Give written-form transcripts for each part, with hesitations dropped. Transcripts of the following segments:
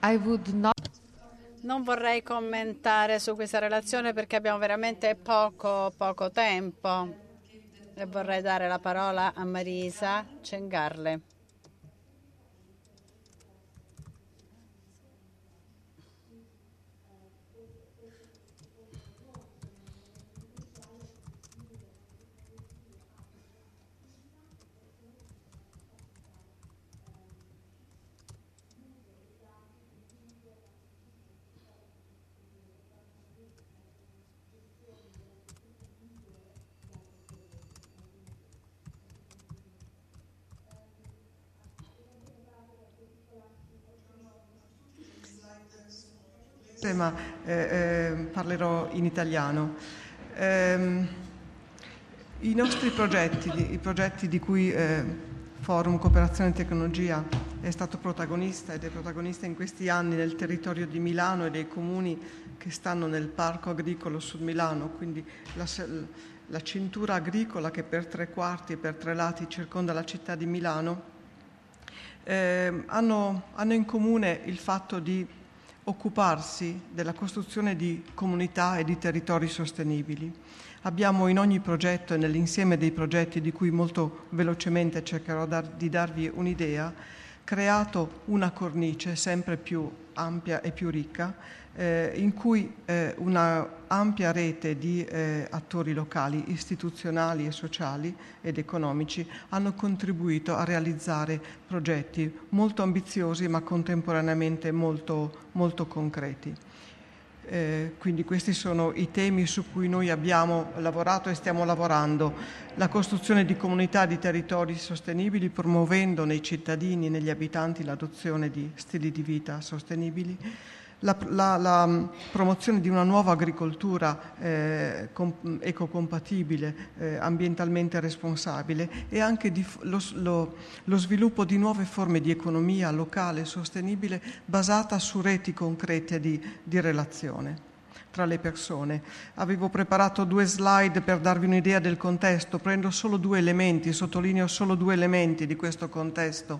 I would not. Non vorrei commentare su questa relazione perché abbiamo veramente poco tempo e vorrei dare la parola a Marisa Cengarle. Ma parlerò in italiano. I nostri progetti, i progetti di cui Forum Cooperazione e Tecnologia è stato protagonista ed è protagonista in questi anni nel territorio di Milano e dei comuni che stanno nel parco agricolo su Milano, quindi la cintura agricola che per 3/4 e per 3 lati circonda la città di Milano, hanno in comune il fatto di occuparsi della costruzione di comunità e di territori sostenibili. Abbiamo in ogni progetto e nell'insieme dei progetti di cui molto velocemente cercherò di darvi un'idea, creato una cornice sempre più ampia e più ricca in cui una ampia rete di attori locali, istituzionali e sociali ed economici hanno contribuito a realizzare progetti molto ambiziosi ma contemporaneamente molto concreti. Quindi questi sono i temi su cui noi abbiamo lavorato e stiamo lavorando: la costruzione di comunità di territori sostenibili, promuovendo nei cittadini e negli abitanti l'adozione di stili di vita sostenibili, la promozione di una nuova agricoltura ecocompatibile, ambientalmente responsabile, e anche lo sviluppo di nuove forme di economia locale sostenibile basata su reti concrete di relazione tra le persone. Avevo preparato 2 slide per darvi un'idea del contesto, prendo solo 2 elementi, sottolineo solo 2 elementi di questo contesto.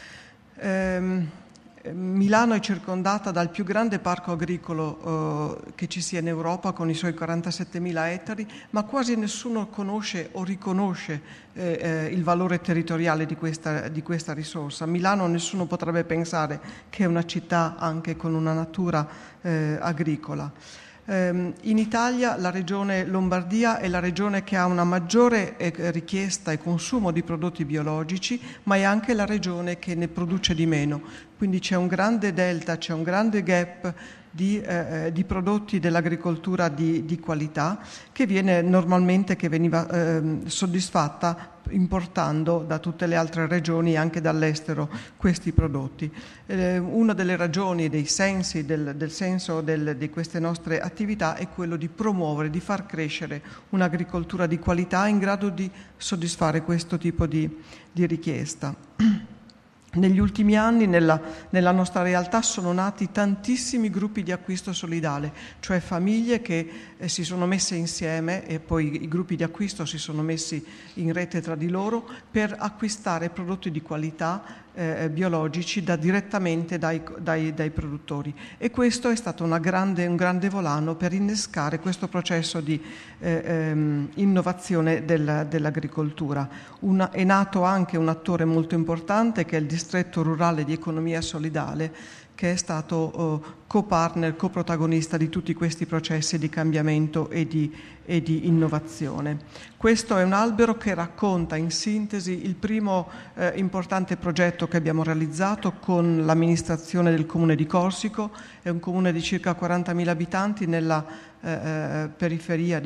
Milano è circondata dal più grande parco agricolo che ci sia in Europa, con i suoi 47.000 ettari, ma quasi nessuno conosce o riconosce il valore territoriale di questa risorsa. Milano nessuno potrebbe pensare che è una città anche con una natura agricola. In Italia la regione Lombardia è la regione che ha una maggiore richiesta e consumo di prodotti biologici, ma è anche la regione che ne produce di meno. Quindi c'è un grande delta, c'è un grande gap di prodotti dell'agricoltura di qualità che veniva soddisfatta importando da tutte le altre regioni, anche dall'estero, questi prodotti. Una delle ragioni, dei sensi, del senso di queste nostre attività è quello di promuovere, di far crescere un'agricoltura di qualità in grado di soddisfare questo tipo di richiesta. Negli ultimi anni nella nostra realtà sono nati tantissimi gruppi di acquisto solidale, cioè famiglie che si sono messe insieme e poi i gruppi di acquisto si sono messi in rete tra di loro per acquistare prodotti di qualità biologici direttamente dai produttori, e questo è stato un grande volano per innescare questo processo di innovazione dell'agricoltura. È nato anche un attore molto importante che è il distretto rurale di economia solidale, che è stato co-partner, coprotagonista di tutti questi processi di cambiamento e di innovazione. Questo è un albero che racconta in sintesi il primo importante progetto che abbiamo realizzato con l'amministrazione del comune di Corsico. È un comune di circa 40.000 abitanti nella periferia,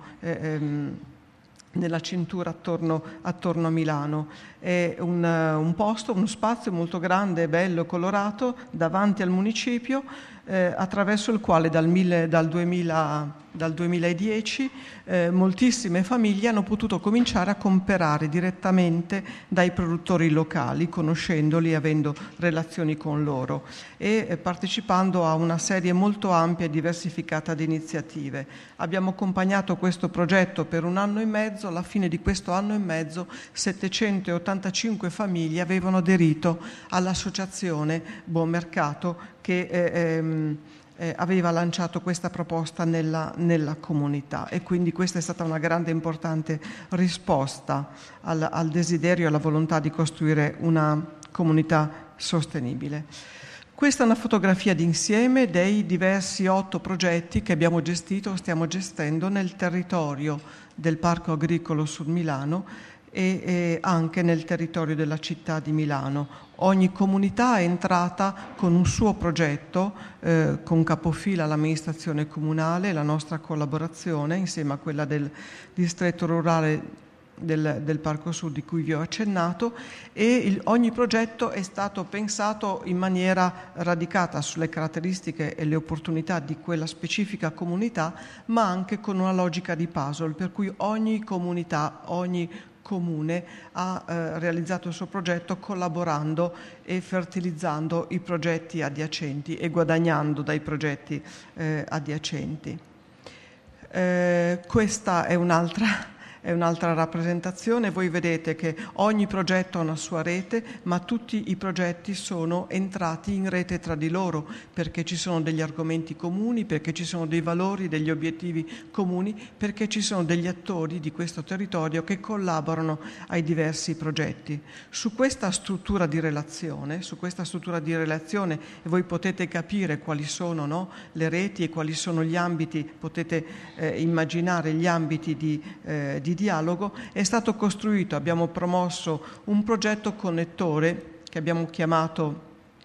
nella cintura attorno a Milano. È uno spazio molto grande, bello, colorato, davanti al municipio, attraverso il quale dal 2010 moltissime famiglie hanno potuto cominciare a comprare direttamente dai produttori locali, conoscendoli, avendo relazioni con loro e partecipando a una serie molto ampia e diversificata di iniziative. Abbiamo accompagnato questo progetto per 1 anno e mezzo. Alla fine di questo anno e mezzo 785 famiglie avevano aderito all'associazione Buon Mercato che aveva lanciato questa proposta nella comunità, e quindi questa è stata una grande e importante risposta al desiderio e alla volontà di costruire una comunità sostenibile. Questa è una fotografia d'insieme dei diversi 8 progetti che abbiamo gestito o stiamo gestendo nel territorio del Parco Agricolo Sud Milano e anche nel territorio della città di Milano. Ogni comunità è entrata con un suo progetto, con capofila l'amministrazione comunale, la nostra collaborazione insieme a quella del distretto rurale del Parco Sud di cui vi ho accennato, e ogni progetto è stato pensato in maniera radicata sulle caratteristiche e le opportunità di quella specifica comunità, ma anche con una logica di puzzle, per cui ogni comunità, ogni comune ha realizzato il suo progetto collaborando e fertilizzando i progetti adiacenti e guadagnando dai progetti adiacenti. Questa è un'altra rappresentazione. Voi vedete che ogni progetto ha una sua rete, ma tutti i progetti sono entrati in rete tra di loro, perché ci sono degli argomenti comuni, perché ci sono dei valori, degli obiettivi comuni, perché ci sono degli attori di questo territorio che collaborano ai diversi progetti. Su questa struttura di relazione, e voi potete capire quali sono, no, le reti e quali sono gli ambiti, potete immaginare gli ambiti di dialogo, è stato costruito, abbiamo promosso un progetto connettore che abbiamo chiamato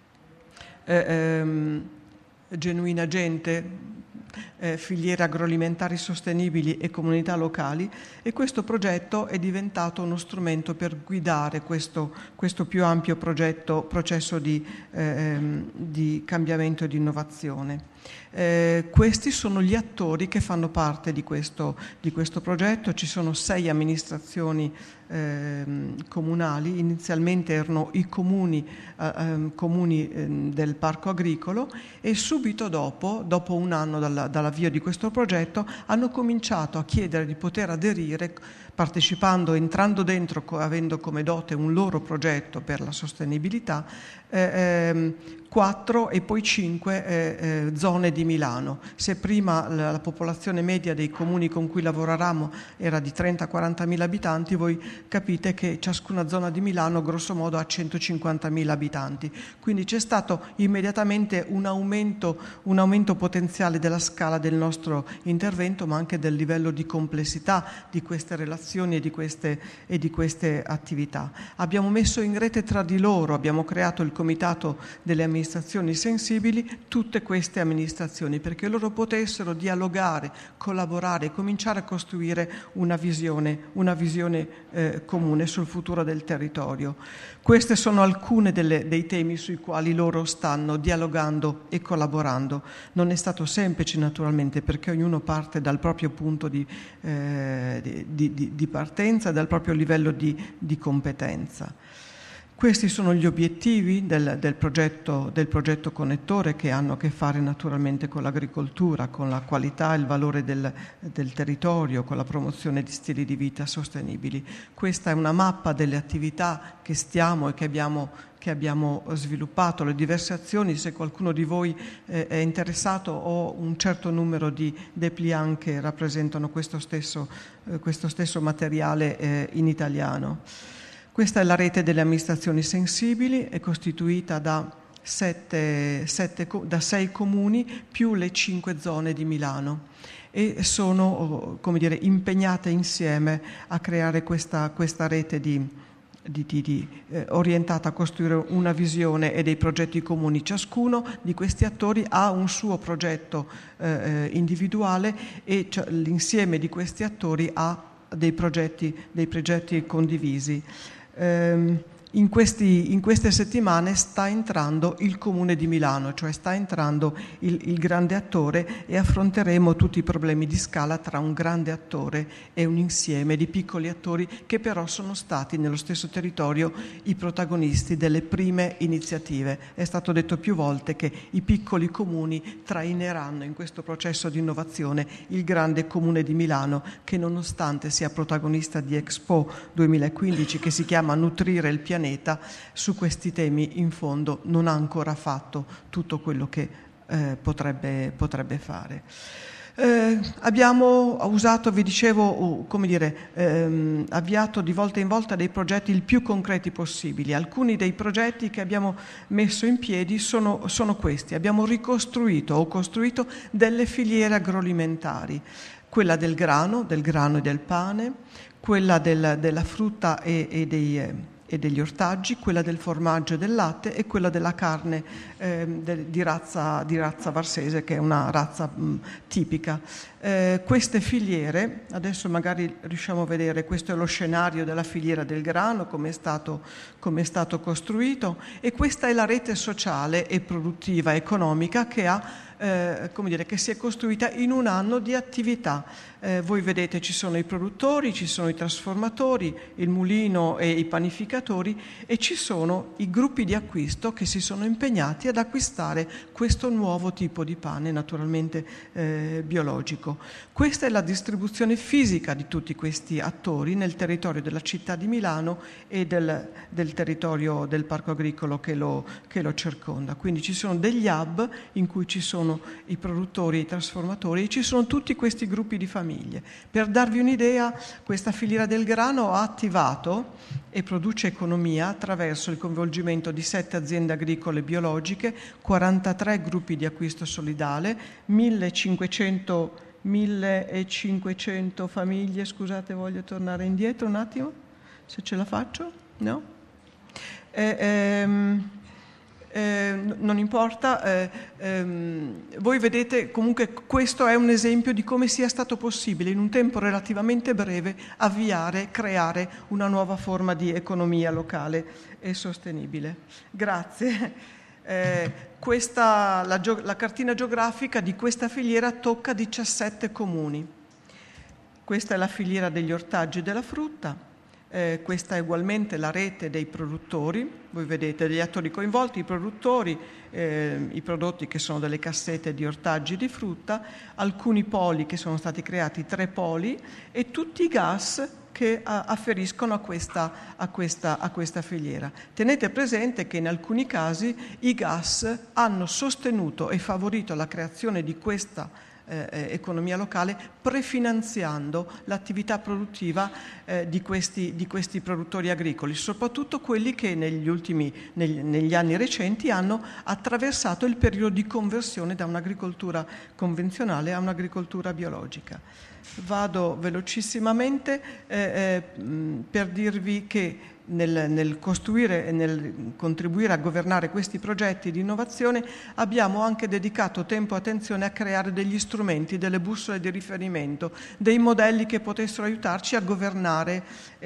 Genuina Gente, filiere agroalimentari sostenibili e comunità locali, e questo progetto è diventato uno strumento per guidare questo più ampio processo di cambiamento e di innovazione. Questi sono gli attori che fanno parte di questo progetto. Ci sono 6 amministrazioni comunali. Inizialmente erano i comuni del parco agricolo, e subito dopo 1 anno dall'avvio di questo progetto hanno cominciato a chiedere di poter aderire, partecipando, entrando dentro, avendo come dote un loro progetto per la sostenibilità, 4 e poi 5 zone di Milano. Se prima la popolazione media dei comuni con cui lavoravamo era di 30-40 mila abitanti, voi capite che ciascuna zona di Milano grosso modo ha 150 mila abitanti. Quindi c'è stato immediatamente un aumento potenziale della scala del nostro intervento, ma anche del livello di complessità di queste relazioni e di queste attività. Abbiamo messo in rete tra di loro, abbiamo creato il comitato delle amministrazioni sensibili, tutte queste amministrazioni, perché loro potessero dialogare, collaborare e cominciare a costruire una visione comune sul futuro del territorio. Queste sono alcune dei temi sui quali loro stanno dialogando e collaborando. Non è stato semplice, naturalmente, perché ognuno parte dal proprio punto di partenza, dal proprio livello di competenza. Questi sono gli obiettivi del progetto connettore, che hanno a che fare naturalmente con l'agricoltura, con la qualità e il valore del territorio, con la promozione di stili di vita sostenibili. Questa è una mappa delle attività che stiamo e che abbiamo sviluppato, le diverse azioni. Se qualcuno di voi è interessato, ho un certo numero di dépliant che rappresentano questo stesso materiale in italiano. Questa è la rete delle amministrazioni sensibili, è costituita da 6 comuni più le 5 zone di Milano, e sono, impegnate insieme a creare questa rete orientata a costruire una visione e dei progetti comuni. Ciascuno di questi attori ha un suo progetto individuale, e l'insieme di questi attori ha dei progetti condivisi. in queste settimane sta entrando il Comune di Milano, cioè sta entrando il grande attore, e affronteremo tutti i problemi di scala tra un grande attore e un insieme di piccoli attori che però sono stati nello stesso territorio i protagonisti delle prime iniziative. È stato detto più volte che i piccoli comuni traineranno in questo processo di innovazione il grande Comune di Milano, che nonostante sia protagonista di Expo 2015, che si chiama Nutrire il pianeta, su questi temi in fondo non ha ancora fatto tutto quello che potrebbe fare. Abbiamo usato, vi dicevo, avviato di volta in volta dei progetti il più concreti possibili. Alcuni dei progetti che abbiamo messo in piedi sono questi. Abbiamo ricostruito o costruito delle filiere agroalimentari, quella del grano e del pane, quella della frutta e degli ortaggi, quella del formaggio e del latte e quella della carne di razza varsese, che è una razza tipica. Queste filiere, adesso magari riusciamo a vedere, questo è lo scenario della filiera del grano, come è stato costruito, e questa è la rete sociale e produttiva economica che che si è costruita in un anno di attività. Voi vedete, ci sono i produttori, ci sono i trasformatori, il mulino e i panificatori, e ci sono i gruppi di acquisto che si sono impegnati ad acquistare questo nuovo tipo di pane, naturalmente biologico. Questa è la distribuzione fisica di tutti questi attori nel territorio della città di Milano e del territorio del parco agricolo che lo circonda. Quindi ci sono degli hub in cui ci sono i produttori e i trasformatori, e ci sono tutti questi gruppi di famiglie. Per darvi un'idea, questa filiera del grano ha attivato e produce economia attraverso il coinvolgimento di 7 aziende agricole biologiche, 43 gruppi di acquisto solidale, 1500 famiglie. Scusate, voglio tornare indietro un attimo, se ce la faccio, no? Non importa, voi vedete comunque questo è un esempio di come sia stato possibile in un tempo relativamente breve creare una nuova forma di economia locale e sostenibile. Grazie. La cartina geografica di questa filiera tocca 17 comuni. Questa è la filiera degli ortaggi e della frutta. Questa è ugualmente la rete dei produttori, voi vedete gli attori coinvolti, i produttori, i prodotti che sono delle cassette di ortaggi di frutta, alcuni poli che sono stati creati, 3 poli, e tutti i gas che afferiscono a questa filiera. Tenete presente che in alcuni casi i gas hanno sostenuto e favorito la creazione di questa economia locale, prefinanziando l'attività produttiva di questi produttori agricoli, soprattutto quelli che negli anni recenti hanno attraversato il periodo di conversione da un'agricoltura convenzionale a un'agricoltura biologica. Vado velocissimamente per dirvi che nel costruire e nel contribuire a governare questi progetti di innovazione abbiamo anche dedicato tempo e attenzione a creare degli strumenti, delle bussole di riferimento, dei modelli che potessero aiutarci a governare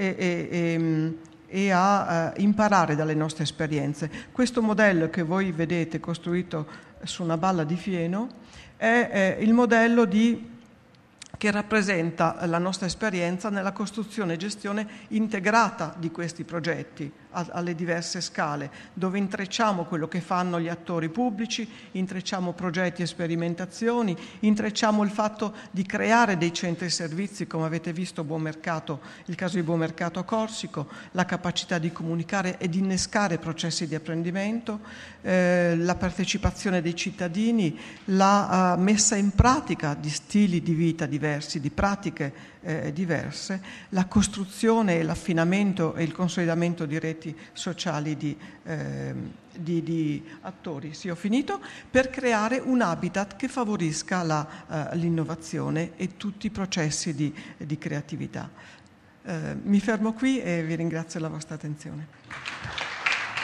e a imparare dalle nostre esperienze. Questo modello che voi vedete costruito su una balla di fieno è il modello che rappresenta la nostra esperienza nella costruzione e gestione integrata di questi progetti alle diverse scale, dove intrecciamo quello che fanno gli attori pubblici, intrecciamo progetti e sperimentazioni, intrecciamo il fatto di creare dei centri servizi, come avete visto Buon Mercato, il caso di Buon Mercato a Corsico, la capacità di comunicare e di innescare processi di apprendimento, la partecipazione dei cittadini, la messa in pratica di stili di vita diversi, di pratiche diverse, la costruzione, l'affinamento e il consolidamento di reti sociali di attori. Sì, ho finito, per creare un habitat che favorisca l'innovazione e tutti i processi di creatività. Mi fermo qui e vi ringrazio della vostra attenzione.